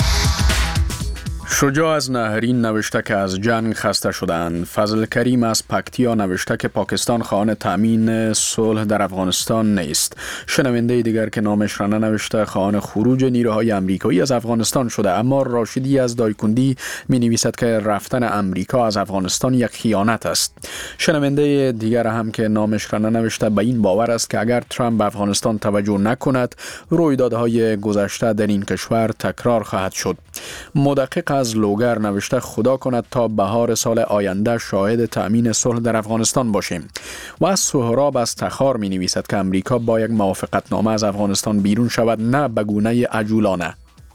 شجاع از نهرین نوشته که از جنگ خسته شدند. فضل کریم از پکتیا نوشته که پاکستان خواهان تامین صلح در افغانستان نیست. شنونده دیگر که نامش را ننوشته خواهان خروج نیروهای امریکایی از افغانستان شده، اما راشدی از دایکندی می نویسد که رفتن امریکا از افغانستان یک خیانت است. شنونده دیگر هم که نامش را ننوشته به این باور است که اگر ترامپ به افغانستان توجه نکند رویدادهای گذشته در این کشور تکرار خواهد شد. مدقق از لوگر نوشته خدا کند تا بهار سال آینده شاهد تأمین صلح در افغانستان باشیم. و از سهراب از تخار می نویسد که امریکا با یک موافقتنامه از افغانستان بیرون شود، نه به گونه عجولانه.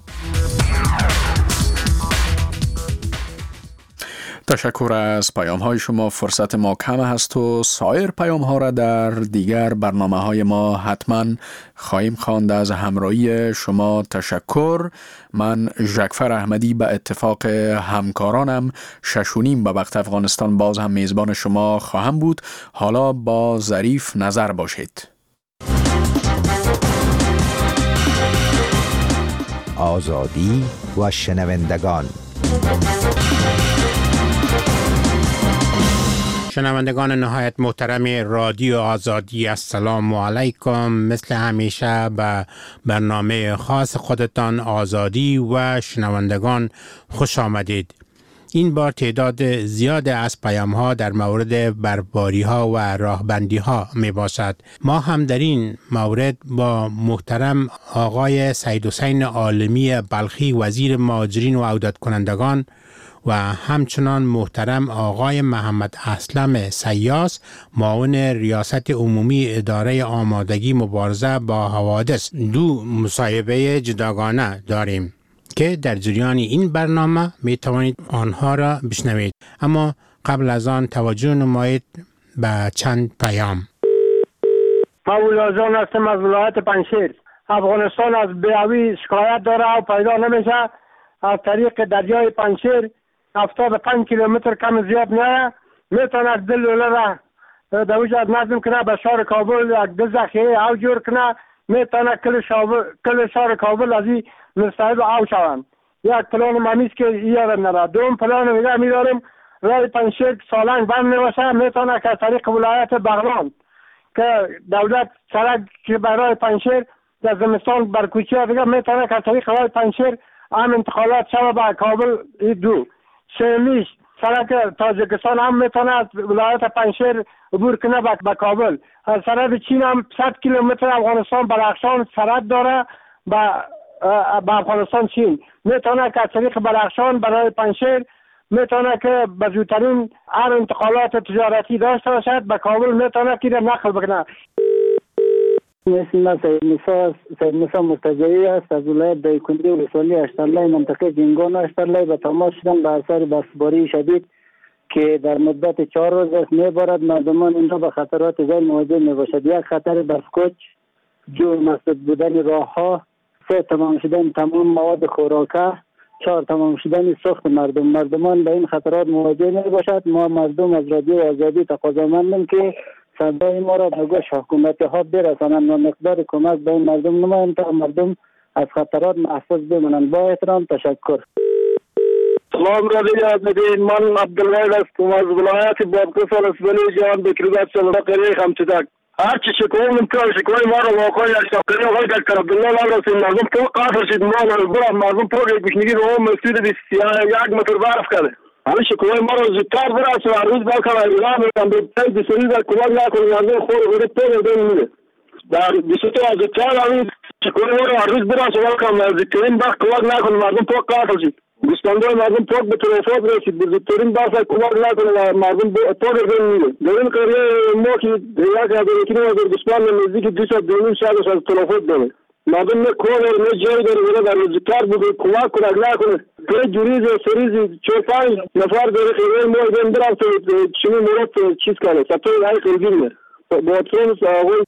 تشکر از پیام های شما. فرصت ما کم هست و سایر پیام ها را در دیگر برنامه های ما حتما خواهیم خواند. از همراهی شما تشکر. من ژکفر احمدی به اتفاق همکارانم ششونیم به وقت افغانستان باز هم میزبان شما خواهم بود. حالا با ظریف نظر باشید. آزادی و شنوندگان. شنوندگان نهایت محترم رادیو آزادی، السلام علیکم. مثل همیشه به برنامه خاص خودتان آزادی و شنوندگان خوش آمدید. این بار تعداد زیاد از پیام ها در مورد برباری ها و راهبندی ها می باشد. ما هم در این مورد با محترم آقای سید حسین عالمی بلخی وزیر مهاجرین و عودت کنندگان و همچنان محترم آقای محمد اسلم سیاس معاون ریاست عمومی اداره آمادگی مبارزه با حوادث دو مصاحبه جداگانه داریم که در جریان این برنامه می توانید آنها را بشنوید. اما قبل از آن توجه نمایید به چند پیام. مولازان هستم از ولایت پنجشیر. افغانستان از بیاوی شکایت داره و پیدا نمیشه. از طریق دریای پنجشیر هفتاد و پنج کیلومتر کم زیاد نه میتونه دل را در وجود نظم کنه به شهر کابل یک دل ذخیره او جور کنه، میتونه کل شهر کل شهر کابل از این مستعد او شوند. یک پلان ممیز که یادم نبود. دوم پلان دیگه می‌داریم راه پنجشیر سالنگ بند می‌باشه، میتونه که طریق ولایت بغلان که دولت سرک که برای پنجشیر در زمستان بر کوچه دیگه میتونه که طریق راه پنجشیر هم انتقالات شود به کابل. دو سومیش سرک تاجیکستان هم میتونه از ولایت پنجشیر عبور کنه به کابل. از سرحد چین هم صد کیلومتر افغانستان بدخشان سرحد داره به به افغانستان چین. میتونه که از طریق بدخشان برای پنجشیر میتونه که به زودترین هر انتقالات تجارتی داشته باشد به کابل، میتونه که نقل بکنه. اسم سید موسی سید موسی مرتضوی است از ولایت دایکنډي ولسوالی اشترلای منطقه جنگان اشترلای به تماس شدم به اثر برفباری شدید که در مدت چهار روز است میبارد. مردمان اینجا به خطرات زیاد مواجه میباشد. یک خطر برفکوچ، جو مسدود بودن راه ها، سه تمام شدن تمام مواد خوراکه، چهار تمام شدن سوخت مردم. مردمان به این خطرات مواجه میباشد. ما مردم از رادیو آزادی تقاضامندیم که صدای ما را به گوش حکومت ها برسانند و مقدار کمک به این مردم نمایند تا مردم از خطرات محفوظ بمانند. با احترام، تشکر. سلام رادیو آزادی، من عبدالوحید هستم از ولایت بادغیس ولسوالی جهان بکرگاه سلطنت خمسدک. هر چی شکوه ممکن شکوه ما را واقعا یک شاکری آقای دکتر عبدالله لال رسول مردم تو قاطر شد. ما برای مردم تو یک بشنگی رو هم مسجد یک متر برف کرده. همین شکوه ما رو زودتر برس و هر روز باکر ایران میدن به تای بسیاری در کمک نکنی مردم خور و تو نده میده. در بسیاری از زودتر همین شکوه ما رو هر روز برس و باکر زودترین باک کمک نکنی مردم تو قاطر شد. گوسفندان مردم پاک به تلفات رسید. بزرگترین بحث کمک نکنه و مردم پاک رو میده. در این قریه ما که یک هزار و کنیم از گوسفند نزدیک دویست و دو شهرش از تلفات داره. مردم نه کار داره نه جای داره ولی در زودتر بوده کمک کنه نکنه. که جوریز و سریز چهار پنج نفر داره خیلی ما ایدن برم تو چنین مورد چیز کنه. سطور های خیلی با اترون آقای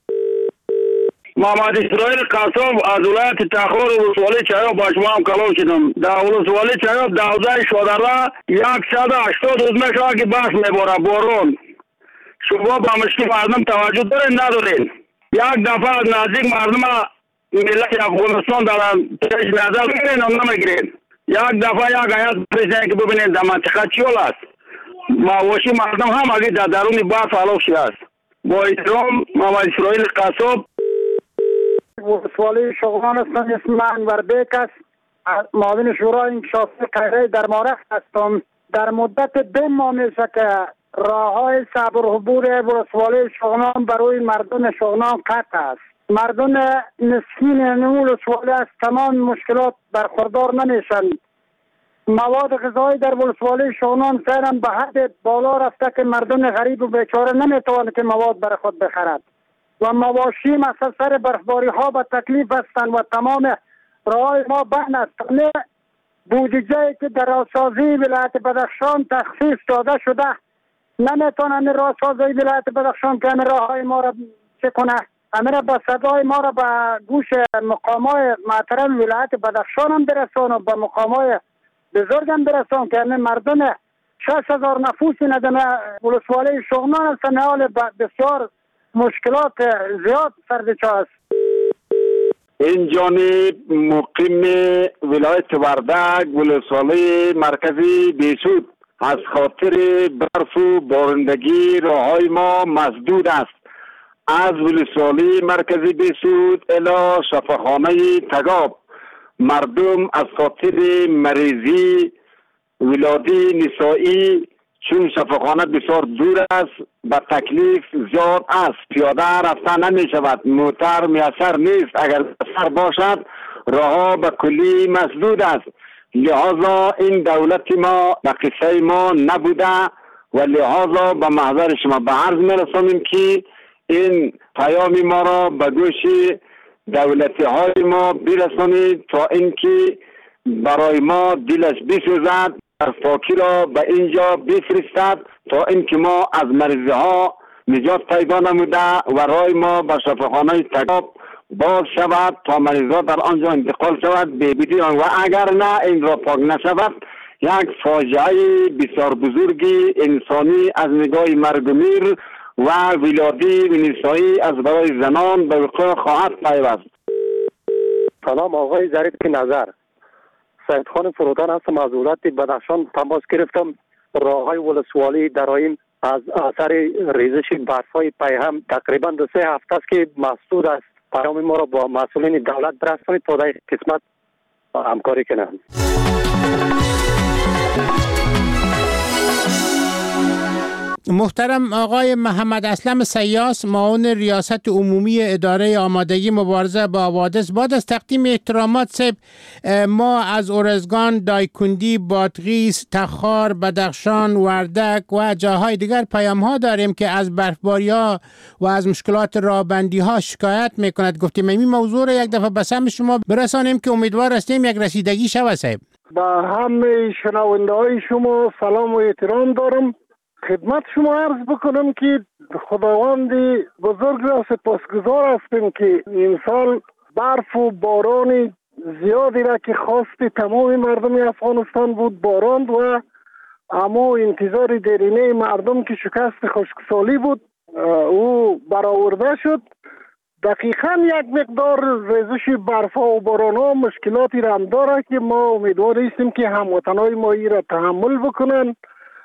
محمد اسرائیل قاسم از ولایت تخار ولسوالی چایاب با شما هم کلام شدم. در ولسوالی چایاب دوازده شادره صد و هشتاد روز میشه که بس میباره بارون. شما با مشکل مردم توجه دارین ندارین؟ یک دفعه از نزدیک مردم ملت افغانستان دارن پیش نظر بگیرین و نمیگیرین. یک دفعه یک آیت بریزین که ببینین در منطقه چیول است. مواشی مردم هم اگه در درون برف هلاک شده است. با احترام محمد اسرائیل قاسم. ولسوالی شغلان هستم. اسم من انوربیک است. معاون شورای انکشافی قیره در مارخ هستم. در مدت دو ماه میشه که راه های صبر عبور ولسوالی شغلان برای مردم شغلان قطع است. مردم مسکین این ولسوالی از تمام مشکلات برخوردار نمیشن. مواد غذایی در ولسوالی شغلان فعلا به حد بالا رفته که مردم غریب و بیچاره نمیتوانند که مواد برای خود بخرد و مواشی مثل سر برفباری ها به تکلیف هستند و تمام راه ما بند است. نه بودجه که در راهسازی ولایت بدخشان تخصیص داده شده نمیتونن راهسازی ولایت بدخشان که همه راه های ما را چه کنه، همه را به صدای ما را به گوش مقام های محترم ولایت بدخشان هم برسان و به مقام های بزرگ هم برسان که همه مردم شش هزار نفوسی ندمه ولسوالی شغنان هستن. حال بسیار مشکلات زیاد سردچه است. این جانب مقیم ولایت وردک ولسوالی مرکزی بیسود از خاطر برف و بارندگی راههای ما مسدود است. از ولسوالی مرکزی بیسود الی شفاخانه تگاب مردم از خاطر مریضی ولادی نسایی چون شفاخانه بسیار دور است به تکلیف زیاد است. پیاده رفتن نمی شود. موتر میسر نیست. اگر میسر باشد راه به کلی مسدود است. لحاظا این دولت ما به قصه ما نبوده و لحاظا به محضر شما به عرض میرسانیم که این پیام ما را به گوش دولتی های ما برسانید تا اینکه برای ما دلش بسوزد پاکی را به اینجا بفرستد تا اینکه ما از مریضی ها نجات پیدا نموده و رای ما به شفاخانه تگاب باز شود تا مریضا در آنجا انتقال شود ببیدی و اگر نه این را پاک نشود یک فاجعه بسیار بزرگی انسانی از نگاه مرگ و میر و ولادی و نسایی از برای زنان به وقوع خواهد پیوست. سلام آقای ظریف نظر. سیدخان فرودان هستم از ولایت بدخشان تماس گرفتم. راههای ولسوالی در این از اثر ریزش برف‌های پیهم تقریبا دو سه هفته است که مسدود است. پیام ما را با مسئولین دولت برسانید تا در قسمت همکاری کنند. محترم آقای محمد اسلم سیاس، معاون ریاست عمومی اداره آمادگی مبارزه با حوادث، بعد از تقدیم احترامات صاحب، ما از ارزگان، دایکندی، بادغیس، تخار، بدخشان، وردک و جاهای دیگر پیام ها داریم که از برفباری ها و از مشکلات راهبندی ها شکایت میکند. گفتیم این موضوع را یک دفعه به سمع شما برسانیم که امیدوار هستیم یک رسیدگی شود. صاحب با همه شنونده های شما سلام و احترام دارم. خدمت شما عرض بکنم که خداوند بزرگ را سپاسگزار هستیم که این سال برف و باران زیادی را که خواست تمام مردم افغانستان بود باراند و اما انتظار دیرینه مردم که شکست خشکسالی بود او برآورده شد. دقیقا یک مقدار ریزش برف و باران ها مشکلاتی را هم داره که ما امیدوار هستیم که هموطنای ما ای را تحمل بکنن.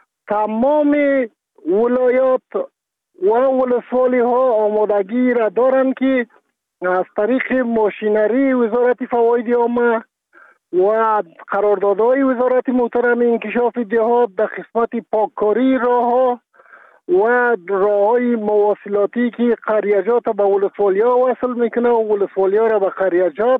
تمام ولایات و ولسوالی ها آمادگی را دارند که از طریق ماشینری وزارت فواید عامه و قراردادهای وزارت محترم انکشاف دهات در قسمت پاککاری راه ها و راه های مواصلاتی که قریجات به ولسوالی ها وصل میکنه و ولسوالی ها را به قریجات،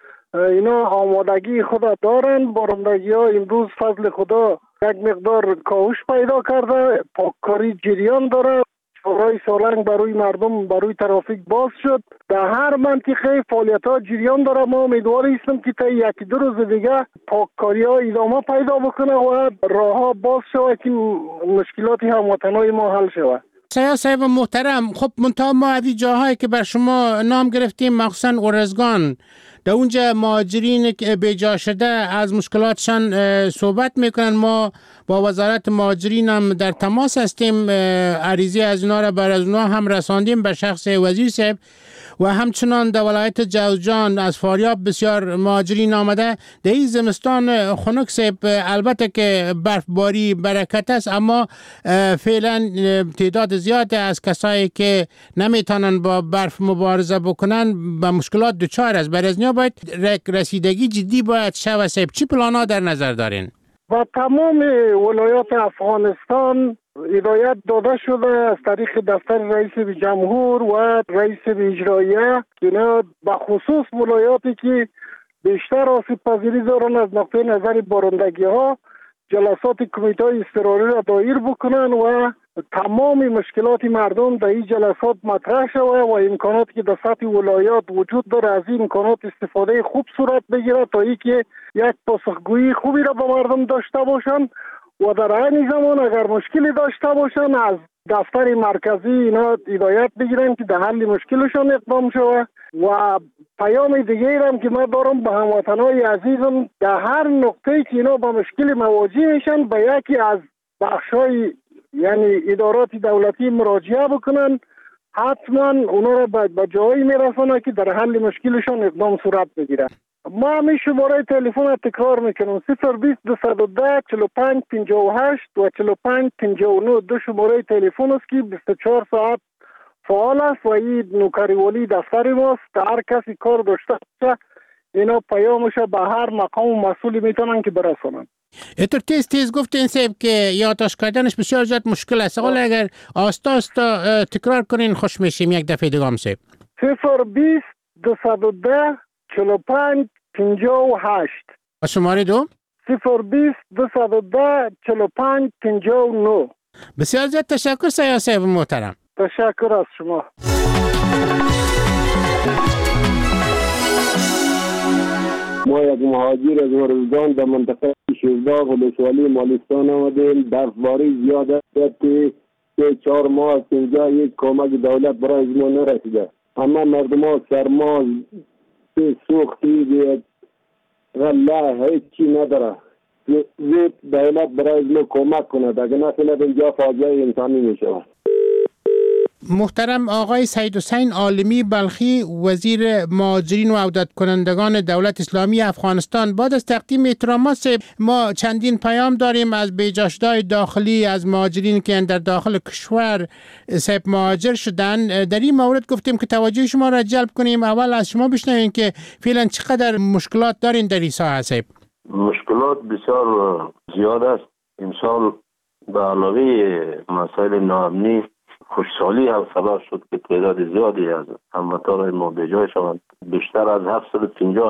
اینا آمادگی خدا دارند. بارندگی ها امروز فضل خدا یک مقدار کاهش پیدا کرده، پاککاری جریان داره، چهارراه سالنگ برای مردم برای ترافیک باز شد. در هر منطقه فعالیت ها جریان داره. ما امیدوار هستیم که تا یکی دو روز دیگه پاککاری ها ادامه پیدا بکنه و راه ها باز شود که مشکلات هموطنای ما حل شود. سیاس صاحب محترم، خب منتها ما از جاهایی که بر شما نام گرفتیم، مخصوصا ارزگان، در اونجا مهاجرین بیجا شده از مشکلاتشان صحبت میکنن. ما با وزارت مهاجرین هم در تماس هستیم، عریضه از اونا را بر از اونا هم رساندیم به شخص وزیر صاحب و همچنان در ولایت جوزجان از فاریاب بسیار مهاجرین آمده. در این زمستان خنک صاحب البته که برفباری برکت است، اما فعلا تعداد زیاد از کسایی که نمیتونن با برف مبارزه بکنن به مشکلات دچار است. برای از نیا باید رسیدگی جدی باید شود. صاحب چی پلانا در نظر دارین؟ و تمام ولایات افغانستان هدایت داده شده از طریق دفتر رئیس جمهور و رئیس اجراییه که اینا به خصوص ولایاتی که بیشتر آسیب پذیری دارن از نقطه نظر بارندگی ها جلسات کمیته اضطراری را دایر بکنن و تمام مشکلات مردم در این جلسات مطرح شود و امکاناتی که در سطح ولایات وجود داره از این امکانات استفاده خوب صورت بگیره تا اینکه یک پاسخگویی خوبی را به مردم داشته باشند و در عین زمان اگر مشکلی داشته باشن از دفتر مرکزی اینا هدایت بگیرن که در حل مشکلشان اقدام شود. و پیام دیگه هم که من دارم به هموطنای عزیزم در هر نقطه‌ای که اینا با مشکل مواجه میشن به یکی از بخشای یعنی ادارات دولتی مراجعه بکنن، حتما اونا را به جایی میرسانه که در حل مشکلشان اقدام صورت بگیره. ما همین شماره تلفن را تکرار میکنم: صفر بیست دویست و ده چهل و پنج پنجاه و هشت و چهل و پنج پنجاه و نه. دو شماره تلفن است که بیست و چهار ساعت فعال است و این نوکریوالی دفتر ماست. هر کسی کار داشته باشه اینا پیامش به هر مقام و مسئولی میتونن که برسانن. اتر تیز تیز گفتین صاحب که یادداشت کردنش بسیار زیاد مشکل است. حالا اگر آستا آستا تکرار کنین خوش میشیم یک دفعه دیگه هم صاحب. صفر بیست دویست و ده چهل و پنج پنجاه و هشت و شماره دو صفر بیست دویست و ده چهل و پنج پنجاه و نه. بسیار زیاد تشکر سیاس صاحب محترم. تشکر از شما. ما یک مهاجر از ارزگان در منطقه شیرداغ و ولسوالی مالستان آمدیم. برفباری زیاد است که سه چهار ماه است اینجا یک کمک دولت برای ما نرسیده. اما مردم ها سرما سوختی غله هیچ چی نداره. زود دولت برای ما کمک کند، اگر نکنه اینجا فاجعه انسانی می شود. محترم آقای سید حسین عالمی بلخی، وزیر مهاجرین و عودت کنندگان دولت اسلامی افغانستان، بعد از تقدیم احترامات ما چندین پیام داریم از بیجاشدهای داخلی از مهاجرین که در داخل کشور سیب مهاجر شدن. در این مورد گفتیم که توجه شما را جلب کنیم. اول از شما بشنویم که فعلا چقدر مشکلات دارین در این ساحه سیب؟ مشکلات بسیار زیاد است. امسال به علاوه مسائل ناامنی، خوشحالی هم سبب شد که تعداد زیادی از هموطنان ما به جای شوند. بیشتر از هفتصد و پنجاه